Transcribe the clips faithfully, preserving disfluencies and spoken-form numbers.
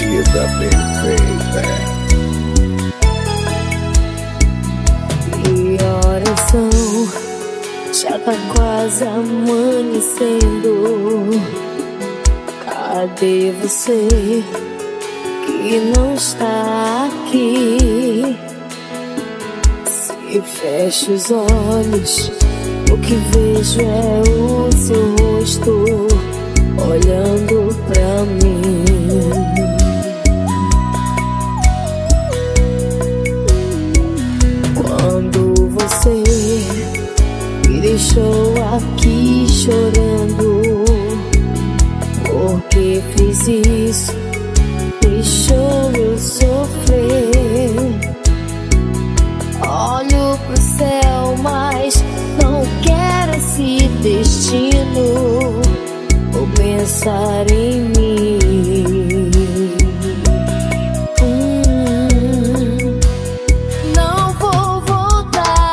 vida perfeita. Que horas são? Já tá quase amanhecendo. Cadê você que não está aqui? Se fecho os olhos, o que vejo é o seu rosto olhando pra mim. Quando você me deixou aqui chorando, porque fiz isso, deixou eu sofrer. Olho pro céu, mas não quero esse destino ou pensar em mim. hum, Não vou voltar,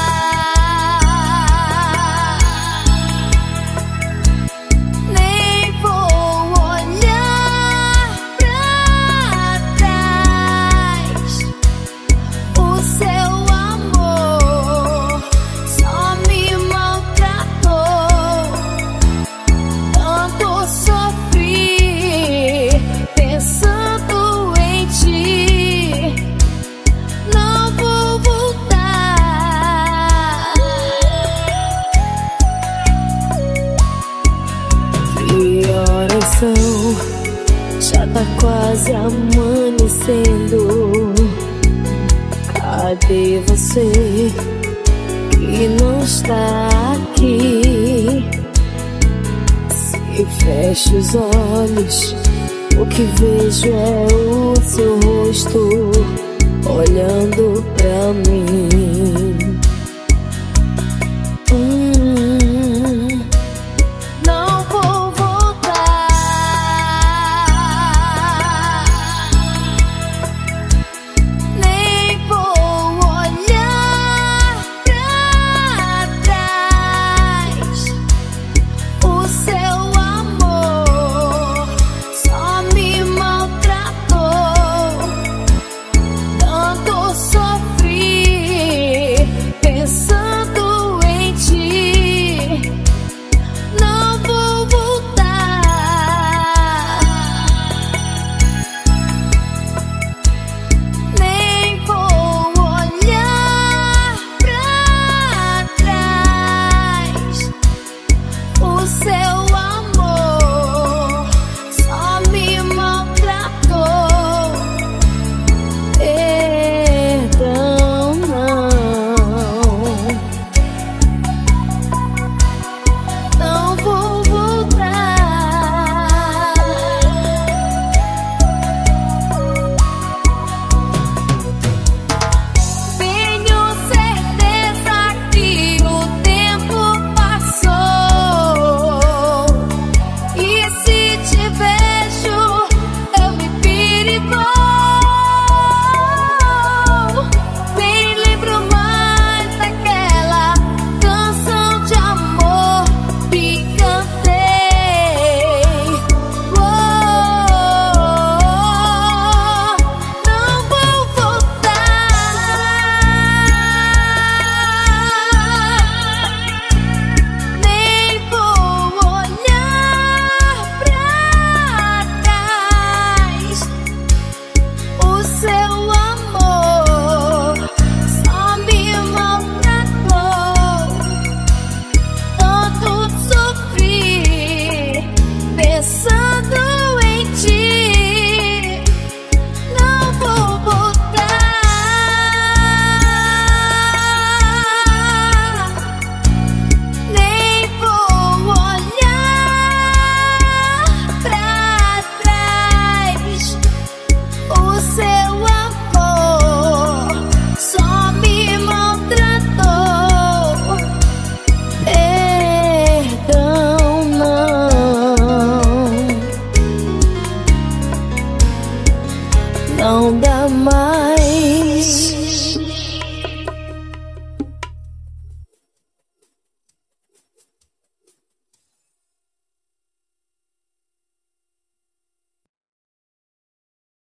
nem vou olhar pra trás. O seu amor só me maltratou. Tanto sofri pensando em ti. Não vou voltar. Que horas são? Já tá quase amanhecendo. Cadê você que não está aqui? Se fecho os olhos, o que vejo é o seu rosto olhando pra mim. hum, Não vou voltar, nem vou olhar pra trás. O seu amor só me maltratou. Tanto sofri pensando em ti. Não vou voltar, nem vou olhar pra trás. O seu amor só me maltratou. Perdão, não, não vou voltar. Tenho certeza que o tempo passou, e se te vejo eu me perigo. Nem lembro mais daquela canção de amor que cantei. Oh, não vou voltar, nem vou olhar pra trás. O seu amor só me maltratou. Tanto sofri pensando em ti. Não vou voltar, nem vou olhar pra trás. O seu amor só me maltratou. Perdão, não, não dá mais.